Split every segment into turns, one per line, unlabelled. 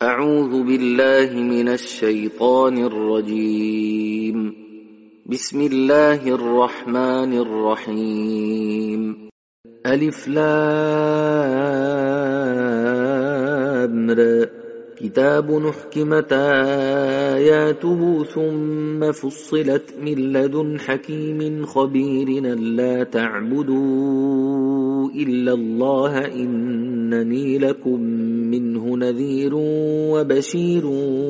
أعوذ بالله من الشيطان الرجيم. بسم الله الرحمن الرحيم. ألف لام را. كتاب أحكمت آياته ثم فصلت من لدن حكيم خبير ألا تعبدوا إلا الله إنني لكم منه نذير وبشير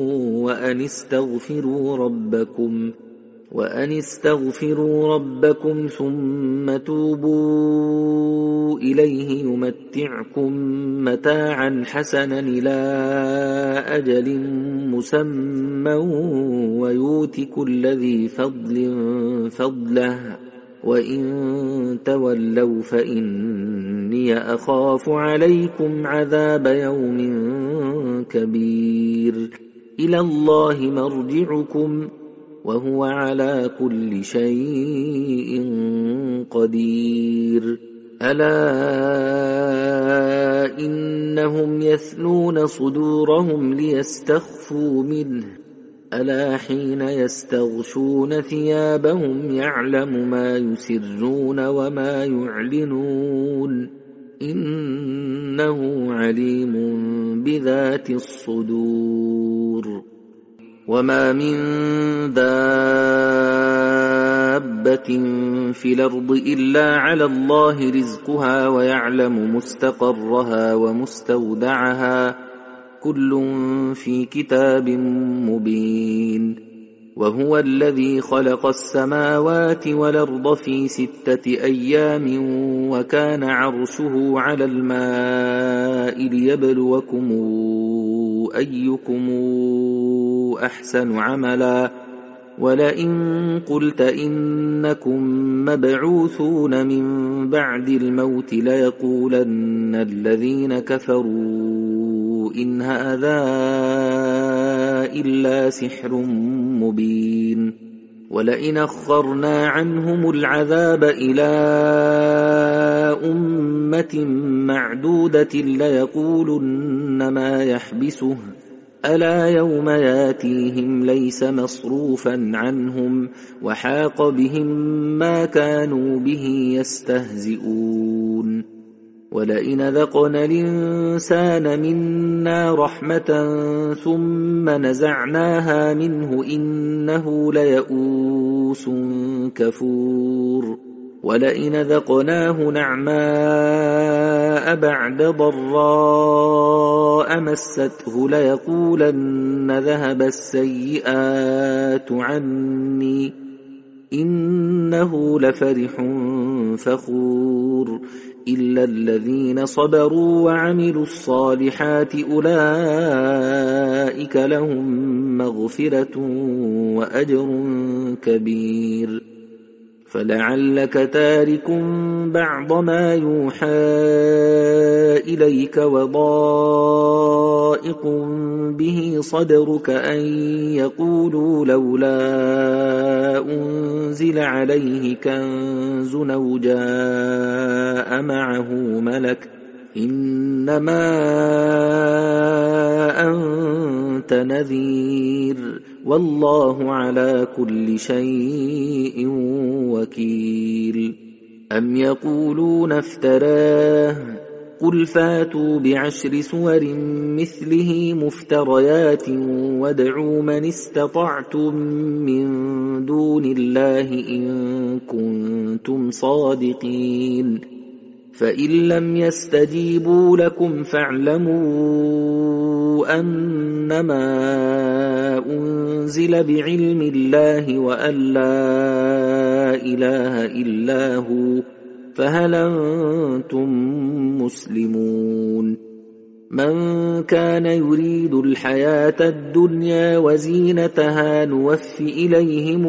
وأن استغفروا ربكم ثم توبوا إليه يمتعكم متاعا حسنا إلى أجل مسمى ويؤت كل ذي فضل فضله وإن تولوا فإني أخاف عليكم عذاب يوم كبير. إلى الله مرجعكم وهو على كل شيء قدير. ألا إنهم يثنون صدورهم ليستخفوا منه ألا حين يستغشون ثيابهم يعلم ما يسرون وما يعلنون إنه عليم بذات الصدور. وما من دابة في الأرض إلا على الله رزقها ويعلم مستقرها ومستودعها كل في كتاب مبين. وهو الذي خلق السماوات والأرض في 6 أيام وكان عرشه على الماء ليبلوكم أيكم أحسن عملا. ولئن قلت إنكم مبعوثون من بعد الموت ليقولن الذين كفروا إن هذا إلا سحر مبين. ولئن أخرنا عنهم العذاب إلى أمة معدودة ليقولن ما يحبسه ألا يوم ياتيهم ليس مصروفا عنهم وحاق بهم ما كانوا به يستهزئون. ولئن ذقنا الإنسان منا رحمة ثم نزعناها منه إنه ليئوس كفور. ولئن ذقناه نعماء بعد ضراء مسته ليقولن ذهب السيئات عني إنه لفرح فخور. إلا الذين صبروا وعملوا الصالحات أولئك لهم مغفرة وأجر كبير. فلعلك تارك بعض ما يوحى إليك وضائق به صدرك أن يقولوا لولا أنزل عليه كنز أو جاء معه ملك إنما أنت نذير والله على كل شيء وكيل. أم يقولون افتراه قل فاتوا ب10 سور مثله مفتريات وادعوا من استطعتم من دون الله إن كنتم صادقين. فإن لم يستجيبوا لكم فاعلموا أنما أنزل بعلم الله وأن لا إله إلا هو فهل أنتم مسلمون. من كان يريد الحياة الدنيا وزينتها نوف إليهم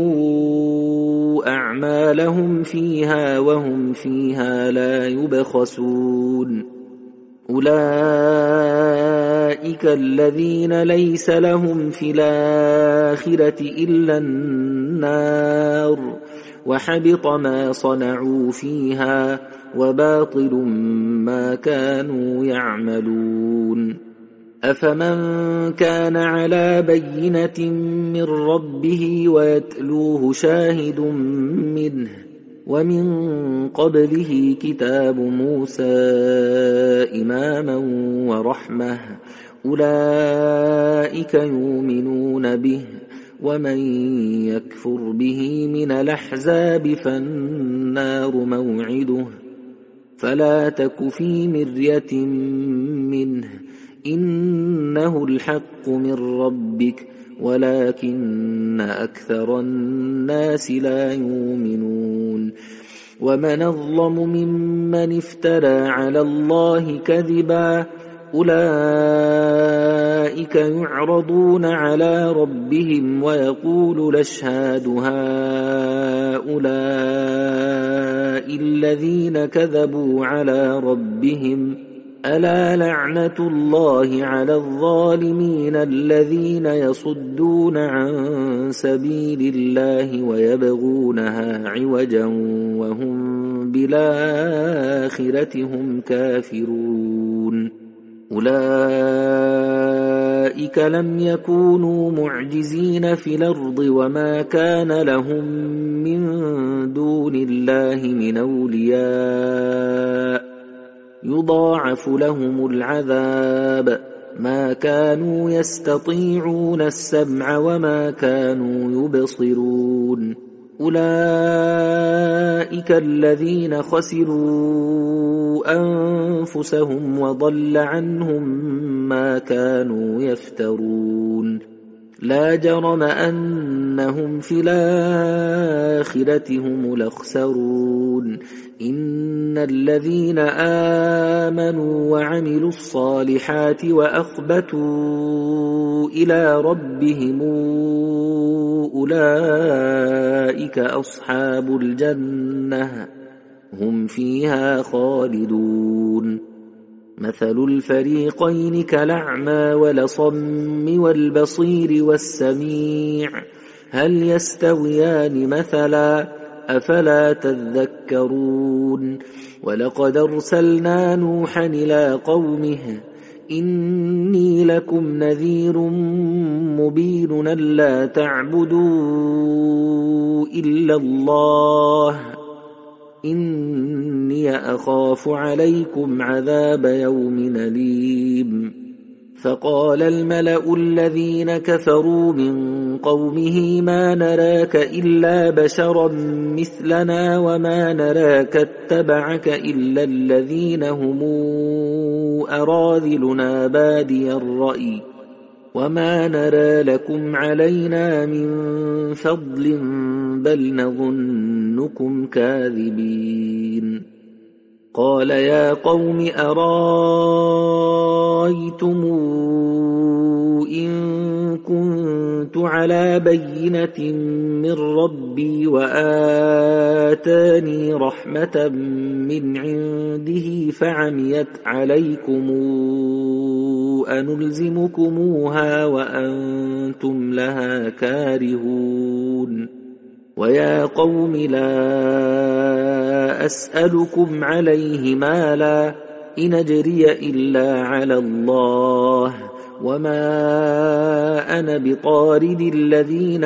أعمالهم فيها وهم فيها لا يبخسون. أولئك الذين ليس لهم في الآخرة إلا النار وحبط ما صنعوا فيها وباطل ما كانوا يعملون. أفمن كان على بينة من ربه ويتلوه شاهد منه ومن قبله كتاب موسى إماما ورحمة أولئك يؤمنون به ومن يكفر به من الأحزاب فالنار موعده فلا تك في مرية منه إنه الحق من ربك ولكن أكثر الناس لا يؤمنون ومن أظلم ممن افترى على الله كذبا أولئك يعرضون على ربهم ويقول الأشهاد هؤلاء الذين كذبوا على ربهم ألا لعنة الله على الظالمين الذين يصدون عن سبيل الله ويبغونها عوجا وهم بالآخرة هم كافرون أولئك لم يكونوا معجزين في الأرض وما كان لهم من دون الله من أولياء يضاعف لهم العذاب ما كانوا يستطيعون السمع وما كانوا يبصرون أولئك الذين خسروا أنفسهم وضل عنهم ما كانوا يفترون لا جرم أنهم في الآخرة هم الأخسرون إن الذين آمنوا وعملوا الصالحات وأخبتوا إلى ربهم أولئك أصحاب الجنة هم فيها خالدون مثل الفريقين كالأعمى والأصم والبصير والسميع هل يستويان مثلا أفلا تذكرون ولقد أرسلنا نوحا إلى قومه إني لكم نذير مبين ألا تعبدوا إلا الله إني أخاف عليكم عذاب يوم أليم فقال الملأ الذين كفروا من قومه ما نراك إلا بشرا مثلنا وما نراك اتبعك إلا الذين هم أراذلنا بادي الرأي وما نرى لكم علينا من فضل بل نظنكم كاذبين قال يا قوم أرايتم إن كنت على بينة من ربي وآتاني رحمة من عنده فعميت عليكم أنلزمكموها وأنتم لها كارهون ويا قوم لا أسألكم عليه مالا إن أجري إلا على الله وما أنا بطارد الذين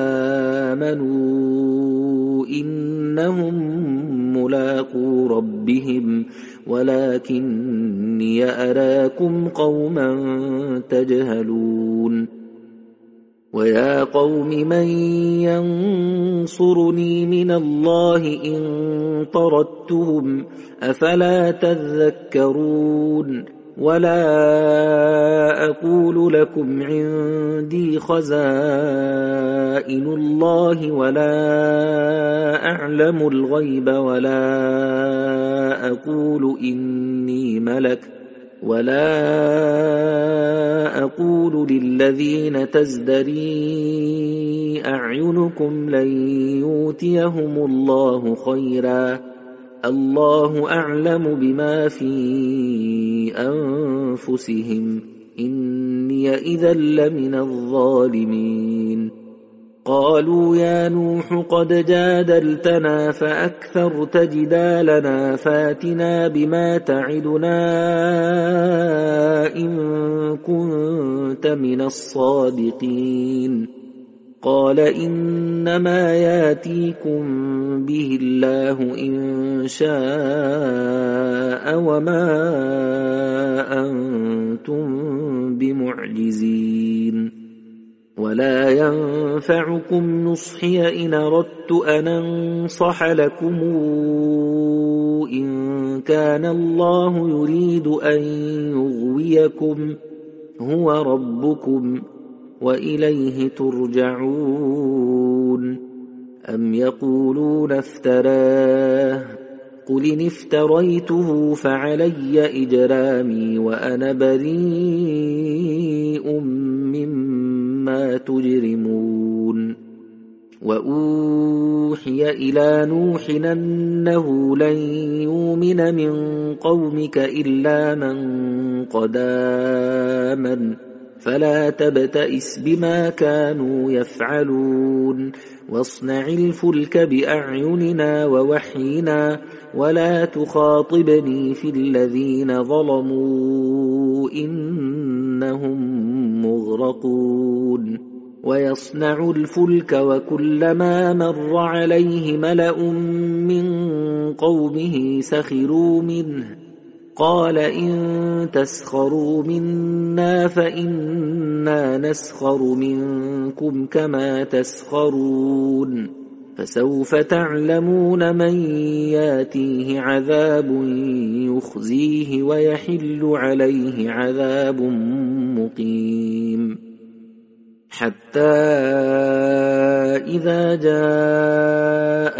آمنوا إنهم ملاقو ربهم ولكني أراكم قوما تجهلون ويا قوم من ينصرني من الله إن طردتهم أفلا تذكرون ولا أقول لكم عندي خزائن الله ولا أعلم الغيب ولا أقول إني ملك ولا أقول للذين تزدري أعينكم لن يؤتيهم الله خيرا الله أعلم بما في أنفسهم إني إذا لمن الظالمين قالوا يا نوح قد جادلتنا فأكثرت جدالنا فاتنا بما تعدنا إن كنت من الصادقين قال إنما ياتيكم به الله إن شاء وما أنتم بمعجزين ولا ينفعكم نصحي إن أردت أن أنصح لكم إن كان الله يريد أن يغويكم هو ربكم وإليه ترجعون أم يقولون افتراه قل إن افتريته فعلي إجرامي وأنا بريء مما تجرمون وأوحي إلى نوح أنه لن يؤمن من قومك إلا من قد آمن فلا تبتئس بما كانوا يفعلون واصنع الفلك بأعيننا ووحينا ولا تخاطبني في الذين ظلموا إنهم مغرقون ويصنع الفلك وكلما مر عليه ملأ من قومه سخروا منه قال إن تسخروا منا فإنا نسخر منكم كما تسخرون فسوف تعلمون من ياتيه عذاب يخزيه ويحل عليه عذاب مقيم حتى إذا جاء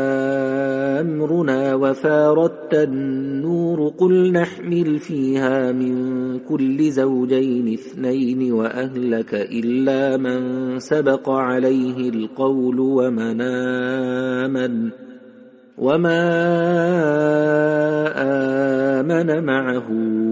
أمرنا وفارت النور قل نحمل فيها من كل زوجين اثنين وأهلك إلا من سبق عليه القول وما آمن معه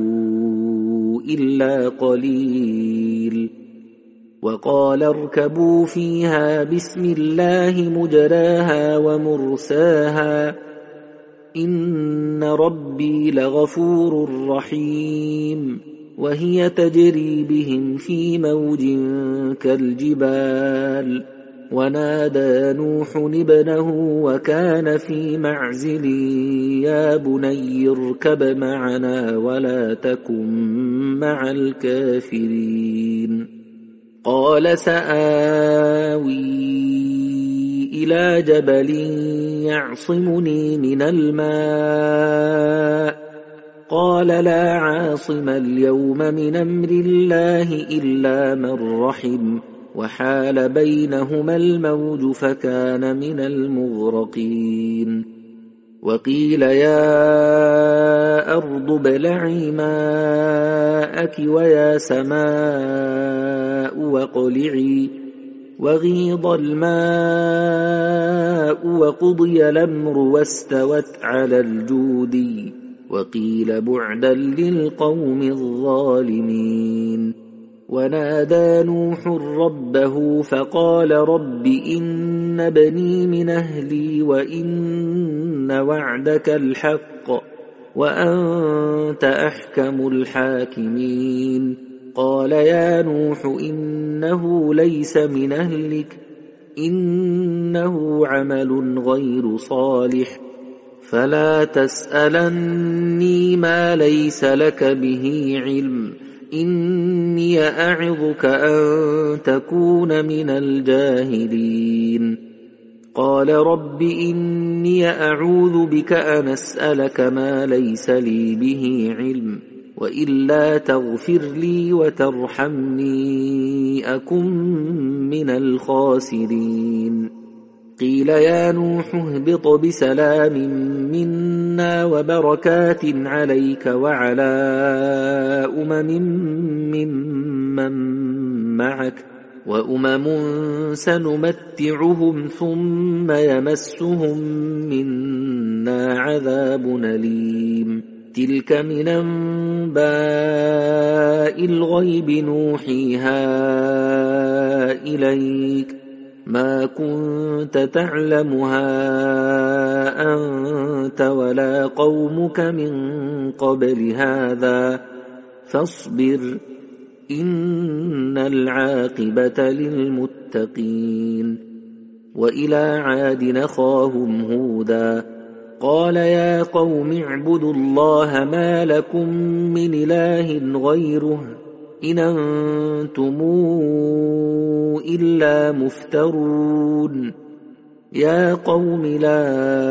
إلا قليل وقال اركبوا فيها بسم الله مجراها ومرساها إن ربي لغفور رحيم وهي تجري بهم في موج كالجبال ونادى نوح ابنه وكان في معزل يا بني اركب معنا ولا تكن مع الكافرين قال سآوي إلى جبل يعصمني من الماء قال لا عاصم اليوم من أمر الله إلا من رحم وحال بينهما الموج فكان من المغرقين وقيل يا أرض ابلعي ماءك ويا سماء واقلعي وغيض الماء وقضي الأمر واستوت على الجودي وقيل بعدا للقوم الظالمين ونادى نوح ربه فقال رب إن بني من أهلي وإن وعدك الحق وأنت أحكم الحاكمين قال يا نوح إنه ليس من أهلك إنه عمل غير صالح فلا تسألني ما ليس لك به علم إني أعظك أن تكون من الجاهلين قال رب إني أعوذ بك أن أسألك ما ليس لي به علم وإلا تغفر لي وترحمني أكن من الخاسرين قيل يا نوح اهبط بسلام منا وبركات عليك وعلى ممن معك وأمم سنمتعهم ثم يمسهم منا عذاب أليم تلك من أنباء الغيب نوحيها إليك ما كنت تعلمها أنت ولا قومك من قبل هذا فاصبر إن العاقبة للمتقين. وإلى عاد أخاهم هودا قال يا قوم اعبدوا الله ما لكم من إله غيره إن أنتم إلا مفترون. يا قوم لا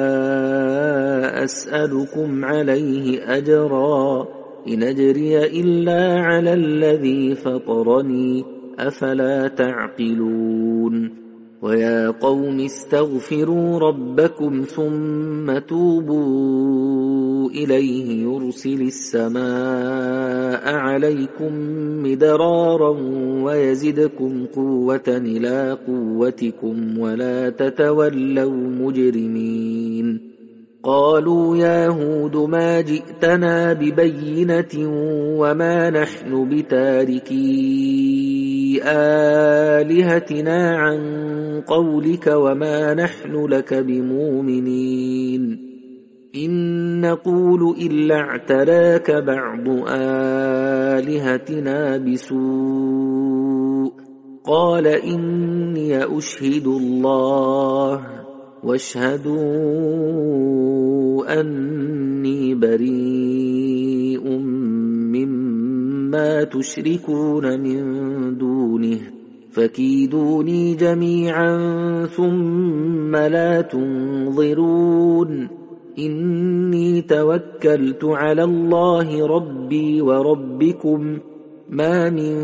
أسألكم عليه أجرا إن أجري إلا على الذي فطرني أفلا تعقلون. ويا قوم استغفروا ربكم ثم توبوا إليه يرسل السماء عليكم مدرارا ويزدكم قوة إلى قوتكم ولا تتولوا مجرمين. قالوا يا هود ما جئتنا ببينة وما نحن بتاركي آلهتنا عن قولك وما نحن لك بمؤمنين إن نقول إلا اعتراك بعض آلهتنا بسوء. قال إني أشهد الله واشهدوا أني بريء مما تشركون من دونه فكيدوني جميعا ثم لا تنظرون. إني توكلت على الله ربي وربكم ما من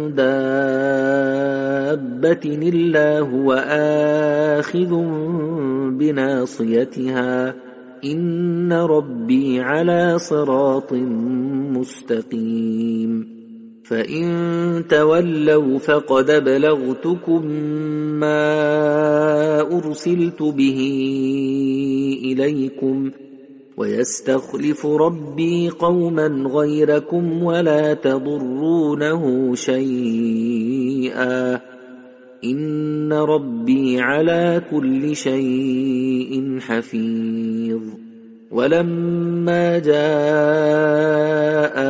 دابة إلا هو آخذ بناصيتها إن ربي على صراط مستقيم. فإن تولوا فقد بلغتكم ما أرسلت به إليكم ويستخلف ربي قوما غيركم ولا تضرونه شيئا إن ربي على كل شيء حفيظ. ولما جاء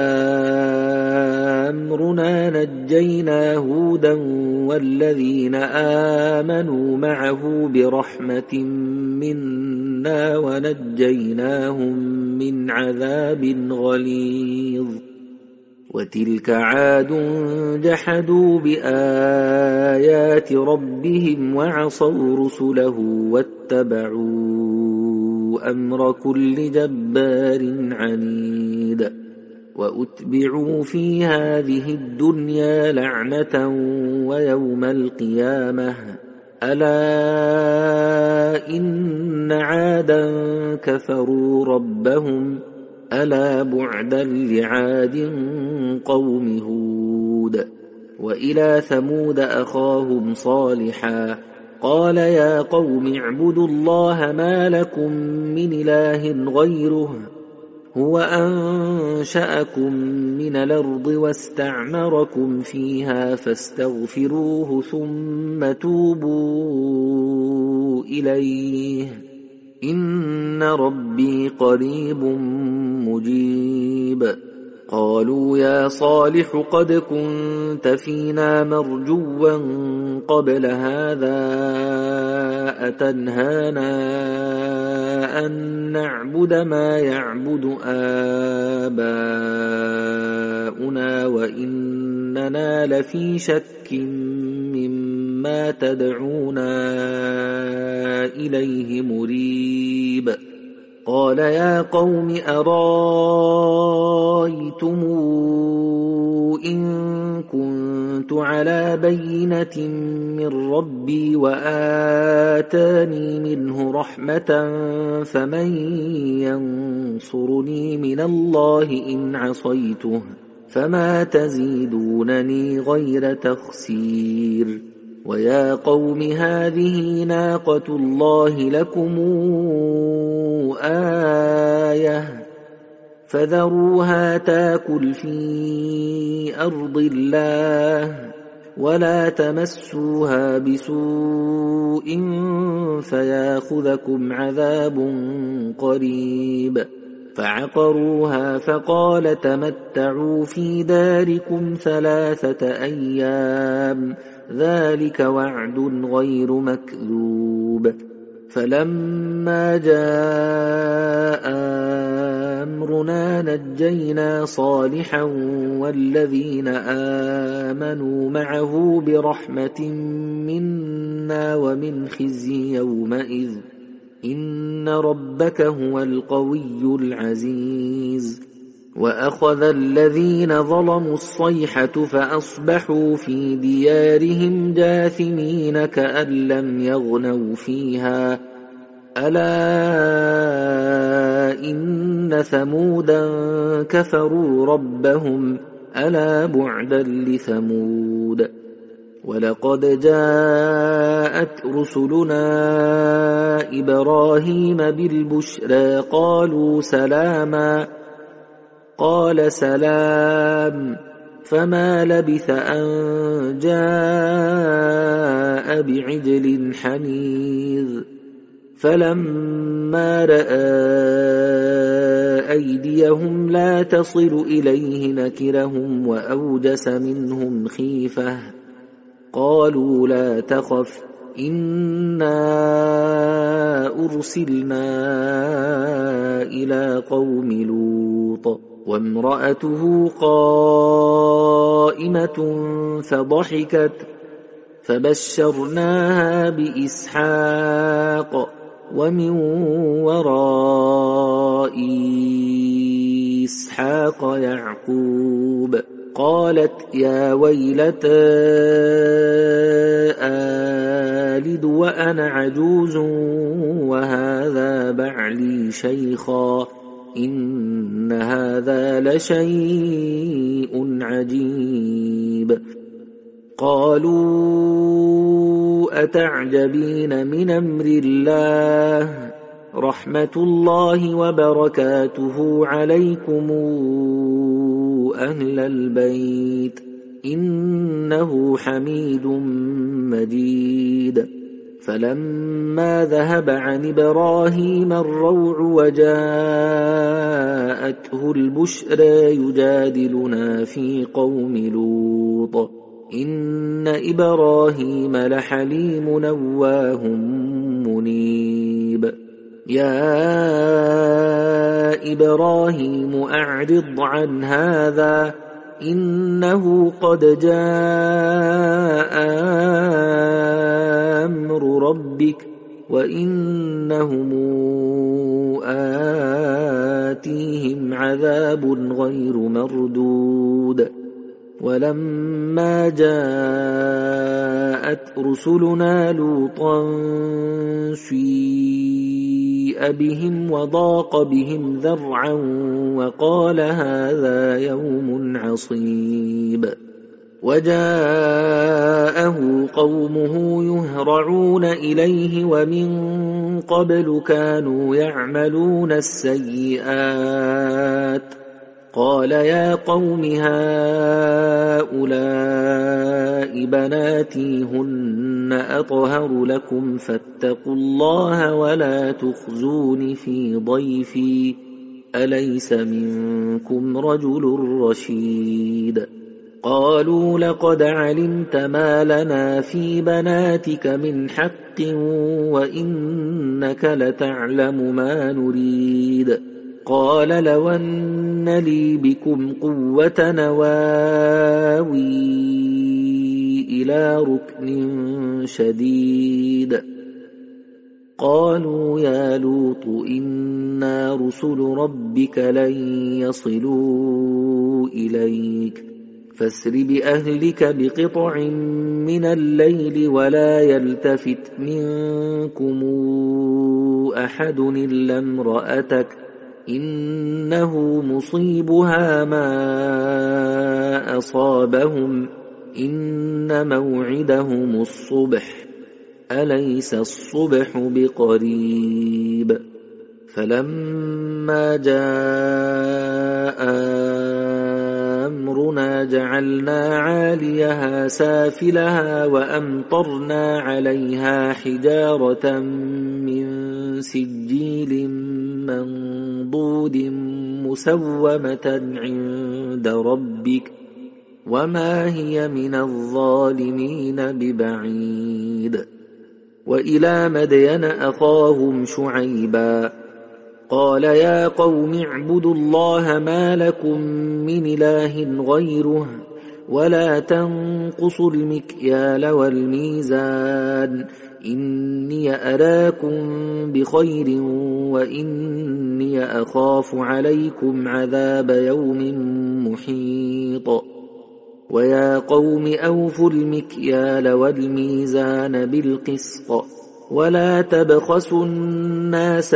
أمرنا نجينا هودا والذين آمنوا معه برحمة منا ونجيناهم من عذاب غليظ. وتلك عاد جحدوا بآيات ربهم وعصوا رسله واتبعوا أمر كل جبار عنيد. وأتبعوا في هذه الدنيا لعنة ويوم القيامة ألا إن عادا كفروا ربهم ألا بعدا لعاد قوم هود. وإلى ثمود أخاهم صالحا قال يا قوم اعبدوا الله ما لكم من إله غيره هو أنشأكم من الأرض واستعمركم فيها فاستغفروه ثم توبوا إليه إن ربي قريب مجيب. قالوا يا صالح قد كنت فينا مرجوا قبل هذا أتنهانا أن نعبد ما يعبد آباؤنا وإننا لفي شك مما تدعونا إليه مريب. قال يا قوم أرايتم إن كنت على بينة من ربي وآتاني منه رحمة فمن ينصرني من الله إن عصيته فما تزيدونني غير تخسير. ويا قوم هذه ناقة الله لكم آية فذروها تاكل في أرض الله ولا تمسوها بسوء فياخذكم عذاب قريب فعقروها فقال تمتعوا في داركم 3 أيام ذلك وعد غير مكذوب فلما جاء أمرنا نجينا صالحا والذين آمنوا معه برحمة منا ومن خزي يومئذ إن ربك هو القوي العزيز وأخذ الذين ظلموا الصيحة فأصبحوا في ديارهم جاثمين كأن لم يغنوا فيها ألا إن ثمودا كفروا ربهم ألا بعدا لثمود ولقد جاءت رسلنا إبراهيم بالبشرى قالوا سلاما قال سلام فما لبث أن جاء بعجل حنيذ فلما رأى أيديهم لا تصل إليه نكرهم وأوجس منهم خيفة قالوا لا تخف إنا أرسلنا إلى قوم لوط وامرأته قائمة فضحكت فبشرناها بإسحاق ومن وراء إسحاق يعقوب قالت يا ويلتى آلد وأنا عجوز وهذا بعلي شيخا إن هذا لشيء عجيب قالوا أتعجبين من أمر الله رحمة الله وبركاته عليكم أهل البيت إنه حميد مجيد فلما ذهب عن إبراهيم الروع وجاءته البشرى يجادلنا في قوم لوط إن إبراهيم لحليم أواه منيب يا إبراهيم أعرض عن هذا إنه قد جاء أمر ربك وإنهم آتيهم عذاب غير مردود ولما جاءت رسلنا لوطا سيء بهم وضاق بهم ذرعا وقال هذا يوم عصيب وجاءه قومه يهرعون إليه ومن قبل كانوا يعملون السيئات قال يا قوم هؤلاء بناتي هن أطهر لكم فاتقوا الله ولا تخزون في ضيفي أليس منكم رجل رشيد قالوا لقد علمت ما لنا في بناتك من حق وإنك لتعلم ما نريد قال لو أن لي بكم قوة نواوي إلى ركن شديد قالوا يا لوط إنا رسل ربك لن يصلوا إليك فاسر بأهلك بقطع من الليل ولا يلتفت منكم أحد إلا امرأتك إنه مصيبها ما أصابهم إن موعدهم الصبح أليس الصبح بقريب فلما جاء أمرنا جعلنا عاليها سافلها وأمطرنا عليها حجارة من سجيل منضود مسومة عند ربك وما هي من الظالمين ببعيد. وإلى مدين أخاهم شعيبا قال يا قوم اعبدوا الله ما لكم من إله غيره ولا تنقصوا المكيال والميزان إني أراكم بخير وإني أخاف عليكم عذاب يوم محيط. ويا قوم أوفوا المكيال والميزان بالقسط ولا تبخسوا الناس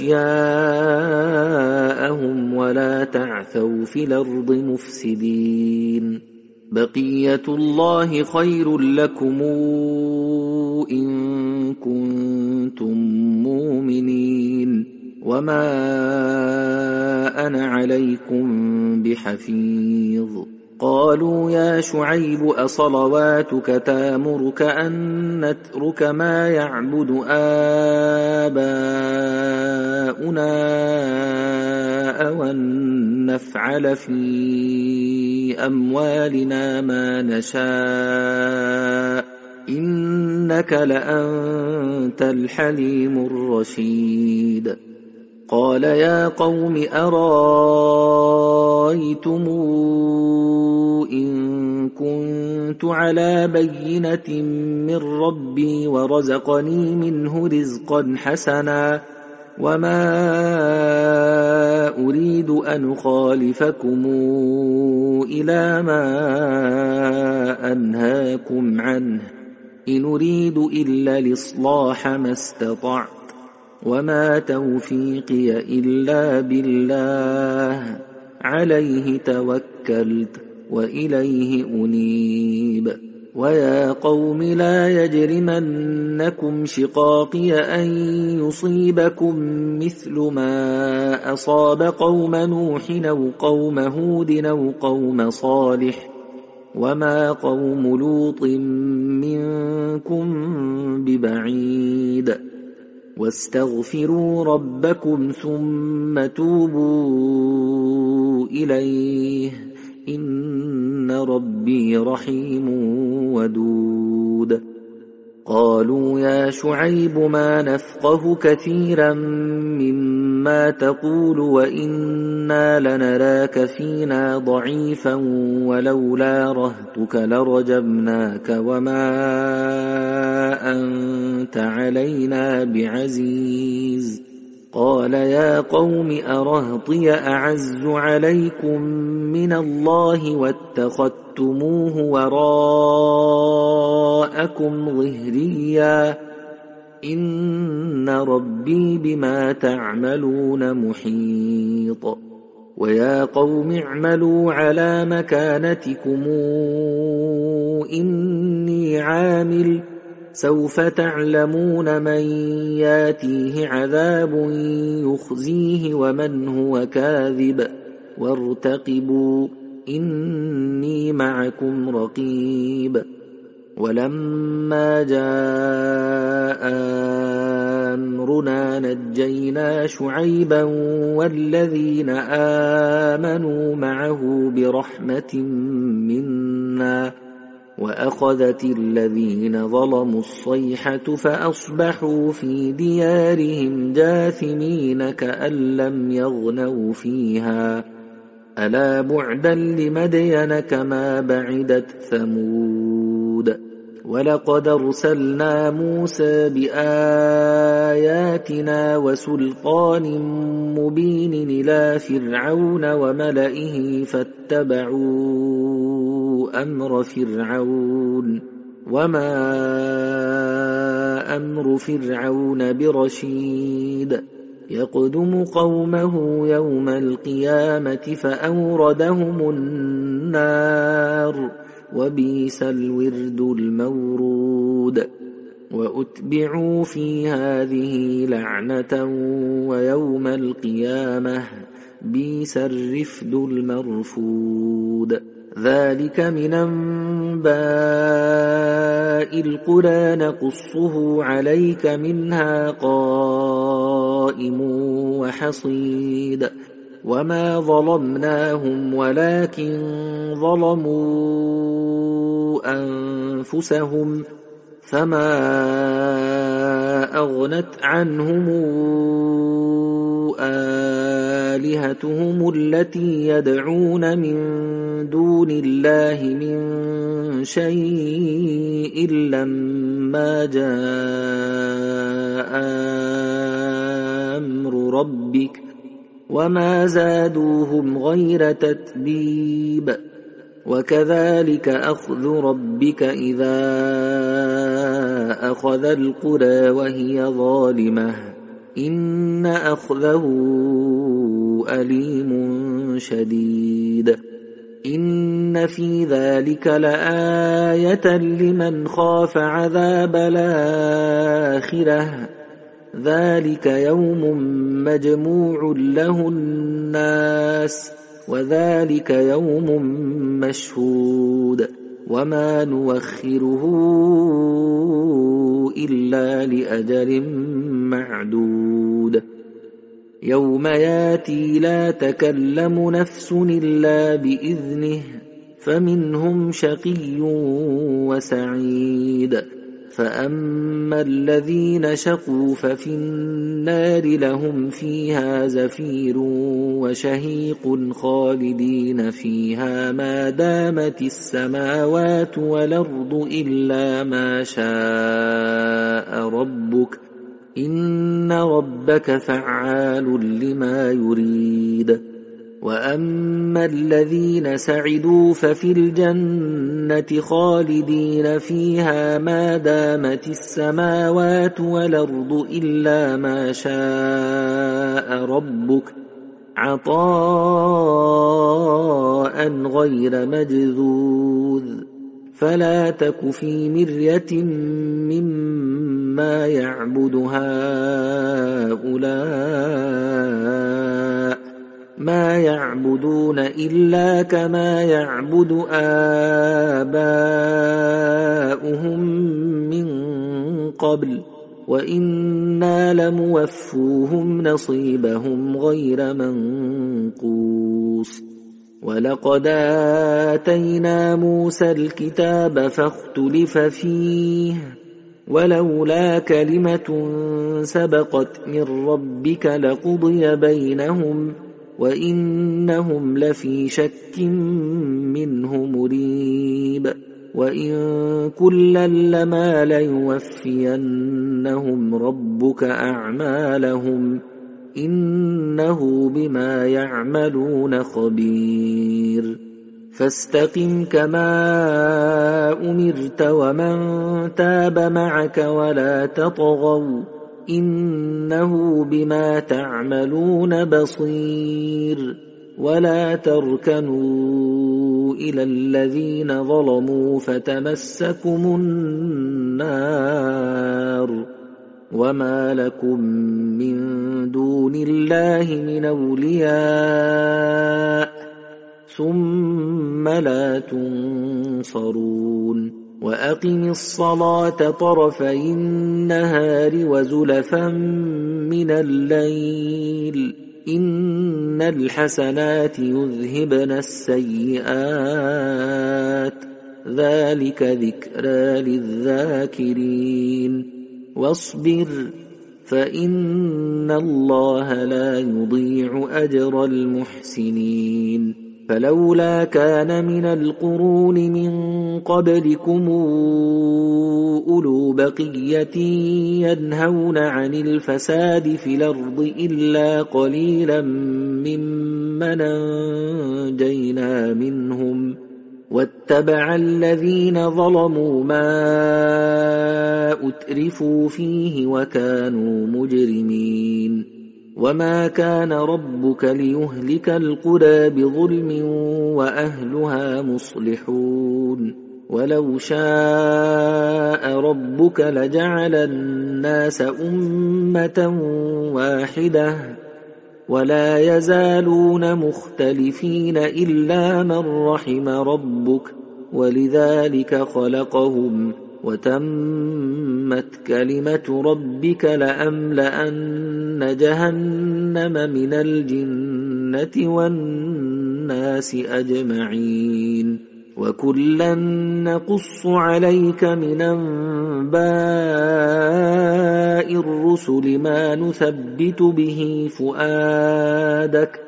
أشياءهم ولا تعثوا في الأرض مفسدين. بقية الله خير لكم إن كنتم مؤمنين وما أنا عليكم بحفيظ. قالوا يا شعيب أصلواتك تامرك أن نترك ما يعبد آباؤنا أو أن نفعل في أموالنا ما نشاء إنك لأنت الحليم الرشيد. قال يا قوم أرأيتم إن كنت على بينة من ربي ورزقني منه رزقا حسنا وما أريد أن أخالفكم إلى ما أنهاكم عنه إن أريد إلا الإصلاح ما استطعت وما توفيقي إلا بالله عليه توكلت وإليه أنيب. ويا قوم لا يجرمنكم شقاقي أن يصيبكم مثل ما أصاب قوم نوح أو قوم هود أو قوم صالح وما قوم لوط منكم ببعيد. واستغفروا ربكم ثم توبوا إليه إن ربي رحيم ودود. قالوا يا شعيب ما نفقه كثيرا مما تقول وإنا لنراك فينا ضعيفا ولولا رهتك لرجمناك وما أنت علينا بعزيز. قال يا قوم أرهطي أعز عليكم من الله واتخذتموه وراءكم ظهريا إن ربي بما تعملون محيط. ويا قوم اعملوا على مكانتكم إني عامل سوف تعلمون من ياتيه عذاب يخزيه ومن هو كاذب وارتقبوا إني معكم رقيب. ولما جاء أمرنا نجينا شعيبا والذين آمنوا معه برحمة منا وأخذت الذين ظلموا الصيحة فأصبحوا في ديارهم جاثمين كأن لم يغنوا فيها ألا بعدا لمدين كما بعدت ثمود. ولقد أرسلنا موسى بآياتنا وسلطان مبين إلى فرعون وملئه فاتبعوا أمر فرعون وما أمر فرعون برشيد. يقدم قومه يوم القيامة فأوردهم النار وبئس الورد المورود. وأتبعوا في هذه لعنة ويوم القيامة بئس الرفد المرفود. ذلك من أنباء القرى نقصه عليك منها قائم وحصيد وما ظلمناهم ولكن ظلموا أنفسهم فما أغنت عنهم آلهتهم التي يدعون من دون الله من شيء لما جاء أمر ربك وما زادوهم غير تتبيب وكذلك أخذ ربك إذا أخذ القرى وهي ظالمة إن أخذه أليم شديد إن في ذلك لآية لمن خاف عذاب الآخرة ذلك يوم مجموع له الناس وذلك يوم مشهود وما نوخره إلا لأجل معدود يوم ياتي لا تكلم نفس إلا بإذنه فمنهم شقي وسعيد فأما الذين شقوا ففي النار لهم فيها زفير وشهيق خالدين فيها ما دامت السماوات والأرض إلا ما شاء ربك إن ربك فعال لما يريد وأما الذين سعدوا ففي الجنة خالدين فيها ما دامت السماوات والأرض إلا ما شاء ربك عطاء غير مجذوذ فلا تك في مرية مما يعبد هؤلاء ما يعبدون إلا كما يعبد آباؤهم من قبل وإنا لموفوهم نصيبهم غير منقوص ولقد آتينا موسى الكتاب فاختلف فيه ولولا كلمة سبقت من ربك لقضي بينهم وإنهم لفي شك منه مريب وإن كلا لما ليوفينهم ربك أعمالهم إنه بما يعملون خبير فاستقم كما أمرت ومن تاب معك ولا تطغوا إنه بما تعملون بصير ولا تركنوا إلى الذين ظلموا فتمسكم النار وما لكم من دون الله من أولياء ثم لا تنصرون وأقم الصلاة طرفي النهار وزلفا من الليل إن الحسنات يذهبن السيئات ذلك ذكرى للذاكرين واصبر فإن الله لا يضيع أجر المحسنين فلولا كان من القرون من قبلكم أولو بقية ينهون عن الفساد في الأرض إلا قليلا ممن أنجينا منهم واتبع الذين ظلموا ما أترفوا فيه وكانوا مجرمين وما كان ربك ليهلك القرى بظلم وأهلها مصلحون ولو شاء ربك لجعل الناس أمة واحدة ولا يزالون مختلفين إلا من رحم ربك ولذلك خلقهم وتمت كلمة ربك لأملأن جهنم من الجنة والناس أجمعين وكلا نقص عليك من أنباء الرسل ما نثبت به فؤادك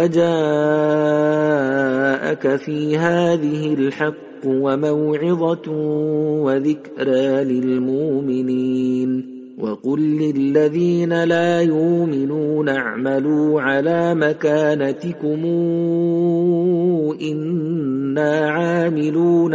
وجاءك في هذه الحق وموعظة وذكرى للمؤمنين وقل للذين لا يؤمنون اعملوا على مكانتكم إنا عاملون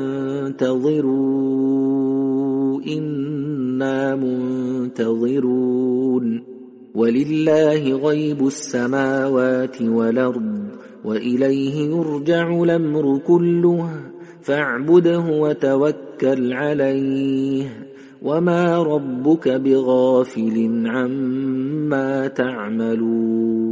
وانتظروا إنا منتظرون ولله غيب السماوات والأرض وإليه يرجع الأمر كله فاعبده وتوكل عليه وما ربك بغافل عما تعملون